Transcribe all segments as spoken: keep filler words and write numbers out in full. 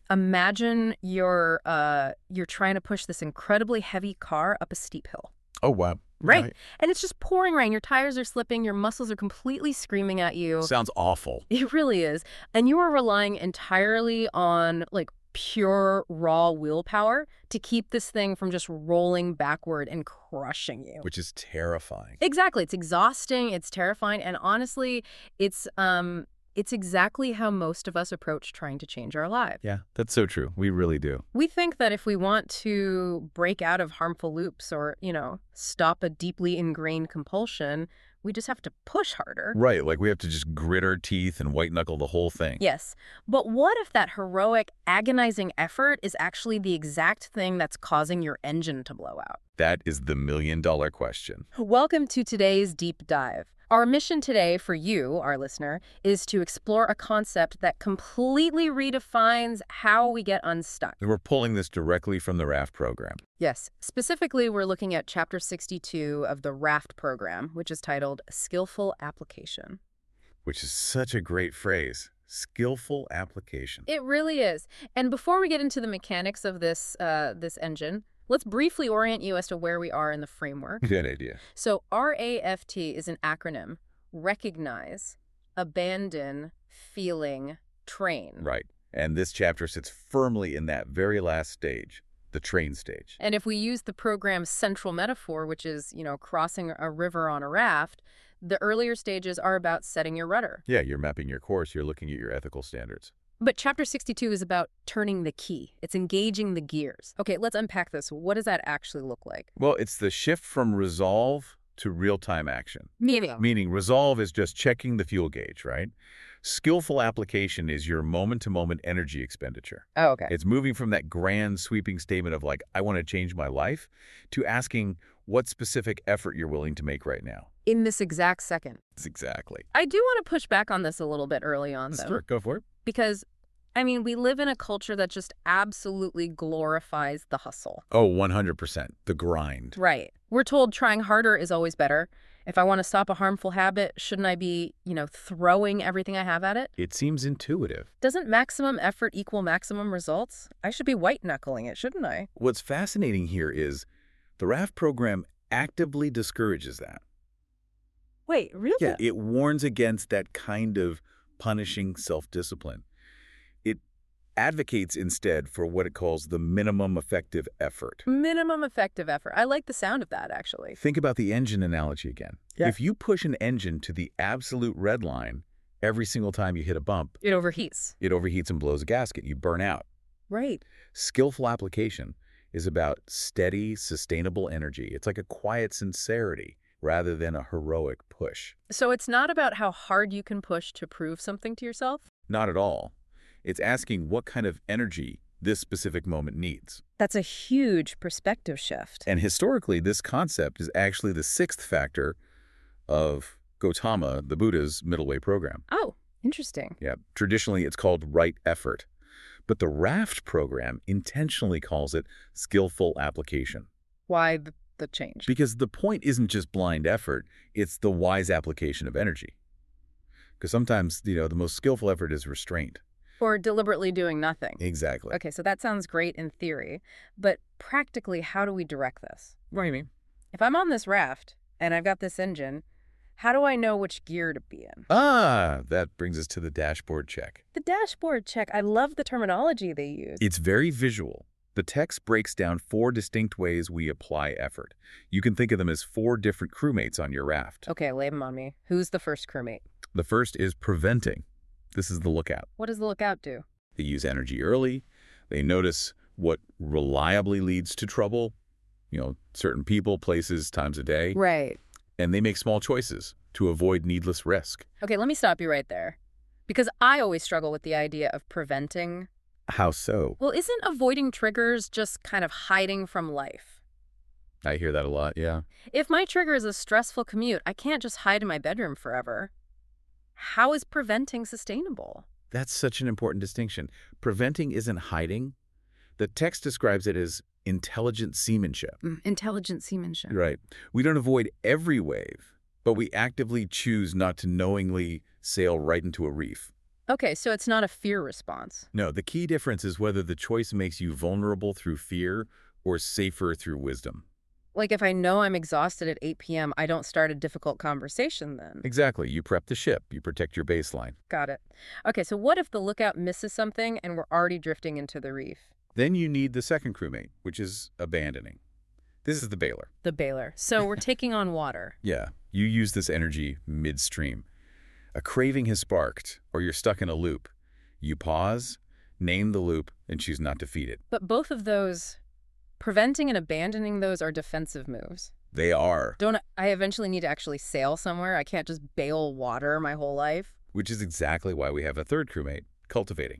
Imagine you're uh you're trying to push this incredibly heavy car up a steep hill. Oh, wow. Right. Right. And it's just pouring rain. Your tires are slipping. Your muscles are completely screaming at you. Sounds awful. It really is. And you are relying entirely on like pure raw willpower to keep this thing from just rolling backward and crushing you. Which is terrifying. Exactly. It's exhausting. It's terrifying. And honestly, it's um it's exactly how most of us approach trying to change our lives. Yeah, that's so true. We really do. We think that if we want to break out of harmful loops or, you know, stop a deeply ingrained compulsion, we just have to push harder. Right, like we have to just grit our teeth and white-knuckle the whole thing. Yes. But what if that heroic, agonizing effort is actually the exact thing that's causing your engine to blow out? That is the million-dollar question. Welcome to today's deep dive. Our mission today for you, our listener, is to explore a concept that completely redefines how we get unstuck. And we're pulling this directly from the RAFT program. Yes. Specifically, we're looking at Chapter sixty-two of the RAFT program, which is titled Skillful Application. Which is such a great phrase. Skillful application. It really is. And before we get into the mechanics of this uh, this engine, let's briefly orient you as to where we are in the framework. Good idea. So R A F T is an acronym. Recognize, abandon, feeling, train. Right. And this chapter sits firmly in that very last stage, the train stage. And if we use the program's central metaphor, which is, you know, crossing a river on a raft, the earlier stages are about setting your rudder. Yeah, you're mapping your course. You're looking at your ethical standards. But Chapter sixty-two is about turning the key. It's engaging the gears. Okay, let's unpack this. What does that actually look like? Well, it's the shift from resolve to real-time action. Meaning? Meaning resolve is just checking the fuel gauge, right? Skillful application is your moment-to-moment energy expenditure. Oh, okay. It's moving from that grand sweeping statement of like, I want to change my life, to asking what specific effort you're willing to make right now. In this exact second. Exactly. I do want to push back on this a little bit early on, though. Sure, go for it. Because, I mean, we live in a culture that just absolutely glorifies the hustle. Oh, one hundred percent. The grind. Right. We're told trying harder is always better. If I want to stop a harmful habit, shouldn't I be, you know, throwing everything I have at it? It seems intuitive. Doesn't maximum effort equal maximum results? I should be white-knuckling it, shouldn't I? What's fascinating here is the RAFT program actively discourages that. Wait, really? Yeah, it warns against that kind of punishing self-discipline. It advocates instead for what it calls the minimum effective effort. Minimum effective effort. I like the sound of that, actually. Think about the engine analogy again. Yeah. If you push an engine to the absolute red line every single time you hit a bump, It overheats. it overheats and blows a gasket. You burn out. Right. Skillful application is about steady, sustainable energy. It's like a quiet sincerity rather than a heroic push. So it's not about how hard you can push to prove something to yourself? Not at all. It's asking what kind of energy this specific moment needs. That's a huge perspective shift. And historically, this concept is actually the sixth factor of Gautama, the Buddha's middle way program. Oh, interesting. Yeah, traditionally it's called right effort. But the RAFT program intentionally calls it skillful application. Why the, the change? Because the point isn't just blind effort, it's the wise application of energy. Because sometimes, you know, the most skillful effort is restraint. Or deliberately doing nothing. Exactly. Okay, so that sounds great in theory, but practically, how do we direct this? What do you mean? If I'm on this raft and I've got this engine, how do I know which gear to be in? Ah, that brings us to the dashboard check. The dashboard check. I love the terminology they use. It's very visual. The text breaks down four distinct ways we apply effort. You can think of them as four different crewmates on your raft. Okay, lay them on me. Who's the first crewmate? The first is preventing. This is the lookout. What does the lookout do? They use energy early. They notice what reliably leads to trouble, you know, certain people, places, times of day. Right. And they make small choices to avoid needless risk. Okay, let me stop you right there. Because I always struggle with the idea of preventing. How so? Well, isn't avoiding triggers just kind of hiding from life? I hear that a lot, yeah. If my trigger is a stressful commute, I can't just hide in my bedroom forever. How is preventing sustainable? That's such an important distinction. Preventing isn't hiding. The text describes it as intelligent seamanship. Mm, intelligent seamanship. Right. We don't avoid every wave, but we actively choose not to knowingly sail right into a reef. Okay, so it's not a fear response. No, the key difference is whether the choice makes you vulnerable through fear or safer through wisdom. Like if I know I'm exhausted at eight p m, I don't start a difficult conversation then. Exactly. You prep the ship. You protect your baseline. Got it. Okay, so what if the lookout misses something and we're already drifting into the reef? Then you need the second crewmate, which is abandoning. This is the bailer. The bailer. So we're taking on water. Yeah, you use this energy midstream. A craving has sparked, or you're stuck in a loop. You pause, name the loop, and choose not to feed it. But both of those, preventing and abandoning those are defensive moves. They are, Don't I eventually need to actually sail somewhere? I can't just bail water my whole life. which is exactly why we have a third crewmate, cultivating.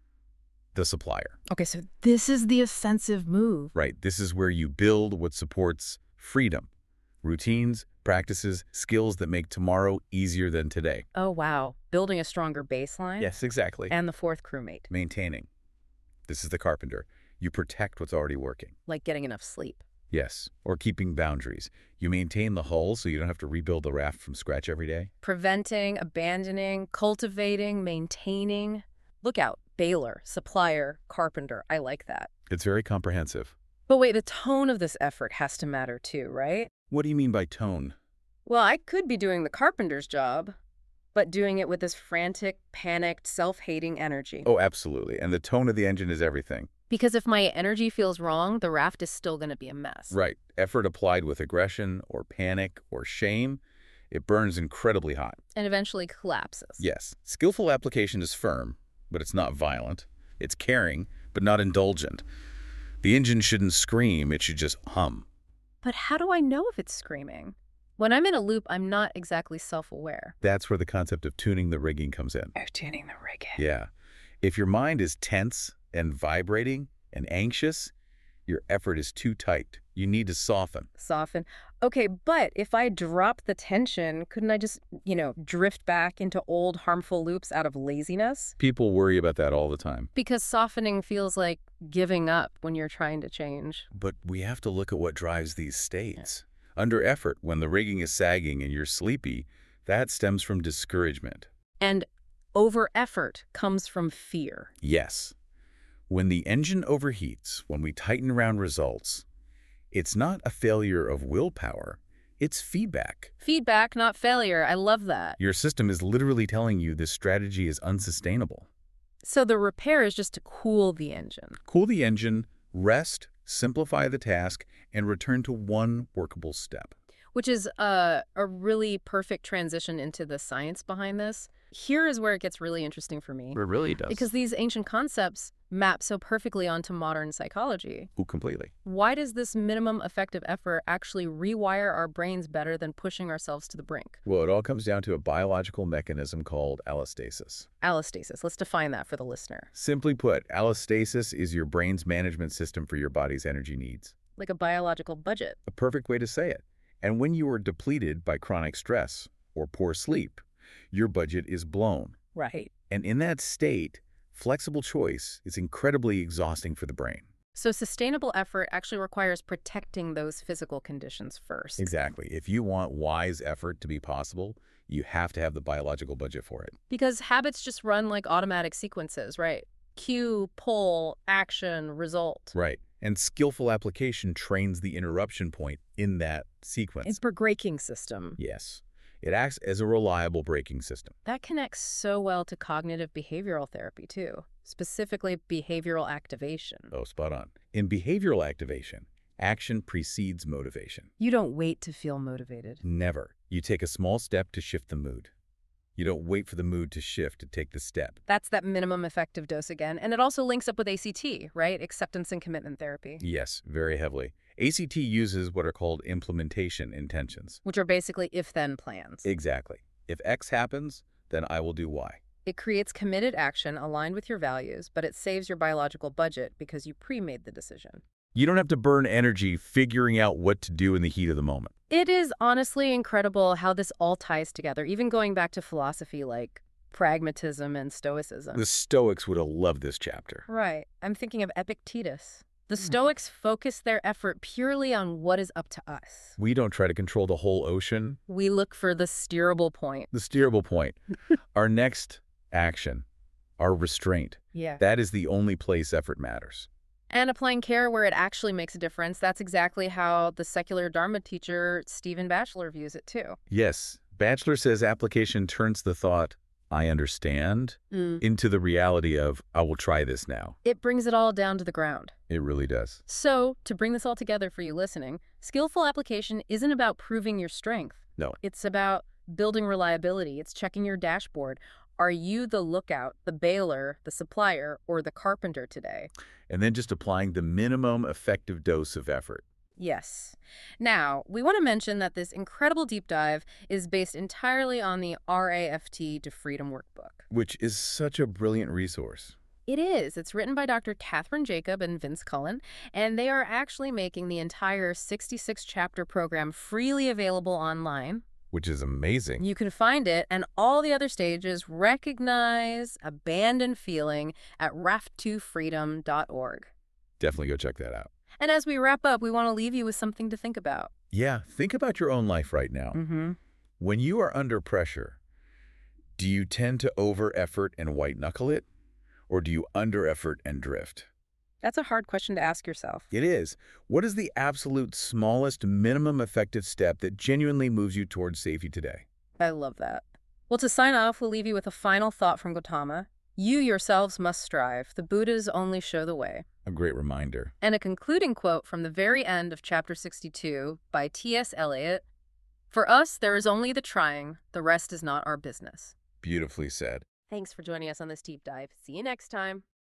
The supplier. Okay, so this is the offensive move. Right, this is where you build what supports freedom. Routines, practices, skills that make tomorrow easier than today. Oh, wow. Building a stronger baseline? Yes, exactly. And the fourth crewmate, Maintaining. This is the carpenter. You protect what's already working. like getting enough sleep. Yes, or keeping boundaries. You maintain the hull so you don't have to rebuild the raft from scratch every day. Preventing, abandoning, cultivating, maintaining. Lookout, bailer, supplier, carpenter. I like that. It's very comprehensive. But wait, the tone of this effort has to matter too, right? What do you mean by tone? Well, I could be doing the carpenter's job, but doing it with this frantic, panicked, self-hating energy. Oh, absolutely. And the tone of the engine is everything. Because if my energy feels wrong, the raft is still going to be a mess. Right. Effort applied with aggression or panic or shame, it burns incredibly hot. And eventually collapses. Yes. Skillful application is firm, but it's not violent. It's caring, but not indulgent. The engine shouldn't scream, it should just hum. But how do I know if it's screaming? When I'm in a loop, I'm not exactly self-aware. That's where the concept of tuning the rigging comes in. Oh, tuning the rigging. Yeah. If your mind is tense and vibrating and anxious, your effort is too tight. You need to soften. Soften. Okay, but if I drop the tension, couldn't I just, you know, drift back into old harmful loops out of laziness? People worry about that all the time. Because softening feels like giving up when you're trying to change. But we have to look at what drives these states. Under effort, when the rigging is sagging and you're sleepy, that stems from discouragement. And over effort comes from fear. Yes. When the engine overheats, when we tighten around results, it's not a failure of willpower, it's feedback. Feedback, not failure. I love that. Your system is literally telling you this strategy is unsustainable. So the repair is just to cool the engine. Cool the engine, rest, simplify the task, and return to one workable step. Which is a, a really perfect transition into the science behind this. Here is where it gets really interesting for me. It really does. Because these ancient concepts map so perfectly onto modern psychology. Oh, completely. Why does this minimum effective effort actually rewire our brains better than pushing ourselves to the brink? Well, it all comes down to a biological mechanism called allostasis. Allostasis. Let's define that for the listener. Simply put, allostasis is your brain's management system for your body's energy needs. Like a biological budget. A perfect way to say it. And when you are depleted by chronic stress or poor sleep, your budget is blown. Right. And in that state, flexible choice is incredibly exhausting for the brain. So sustainable effort actually requires protecting those physical conditions first. Exactly. If you want wise effort to be possible, you have to have the biological budget for it. Because habits just run like automatic sequences, right? Cue, pull, action, result. Right. And skillful application trains the interruption point in that sequence. It's a braking system. Yes. It acts as a reliable braking system. That connects so well to cognitive behavioral therapy, too, specifically behavioral activation. Oh, spot on. In behavioral activation, action precedes motivation. You don't wait to feel motivated. Never. You take a small step to shift the mood. You don't wait for the mood to shift to take the step. That's that minimum effective dose again. And it also links up with A C T, right? Acceptance and commitment therapy. Yes, very heavily. A C T uses what are called implementation intentions. Which are basically if-then plans. Exactly. If X happens, then I will do Y. It creates committed action aligned with your values, but it saves your biological budget because you pre-made the decision. You don't have to burn energy figuring out what to do in the heat of the moment. It is honestly incredible how this all ties together, even going back to philosophy like pragmatism and stoicism. The Stoics would have loved this chapter. Right. I'm thinking of Epictetus. The Stoics focus their effort purely on what is up to us. We don't try to control the whole ocean. We look for the steerable point. The steerable point. Our next action, our restraint. Yeah. That is the only place effort matters. And applying care where it actually makes a difference. That's exactly how the secular Dharma teacher Stephen Batchelor views it, too. Yes, Batchelor says application turns the thought, I understand, Mm. into the reality of, I will try this now. It brings it all down to the ground. It really does. So, to bring this all together for you listening, skillful application isn't about proving your strength. No. It's about building reliability. It's checking your dashboard. Are you the lookout, the baler, the supplier, or the carpenter today? And then just applying the minimum effective dose of effort. Yes. Now, we want to mention that this incredible deep dive is based entirely on the R A F T to Freedom workbook. Which is such a brilliant resource. It is. It's written by Doctor Catherine Jacob and Vince Cullen, and they are actually making the entire sixty-six chapter program freely available online. Which is amazing. You can find it and all the other stages, recognize, abandon feeling at raft to freedom dot org. Definitely go check that out. And as we wrap up, we want to leave you with something to think about. Yeah, think about your own life right now. Mm-hmm. When you are under pressure, do you tend to over-effort and white-knuckle it? Or do you under-effort and drift? That's a hard question to ask yourself. It is. What is the absolute smallest minimum effective step that genuinely moves you towards safety today? I love that. Well, to sign off, we'll leave you with a final thought from Gautama. You yourselves must strive. The Buddhas only show the way. A great reminder. And a concluding quote from the very end of chapter sixty-two by T S Eliot. For us, there is only the trying. The rest is not our business. Beautifully said. Thanks for joining us on this deep dive. See you next time.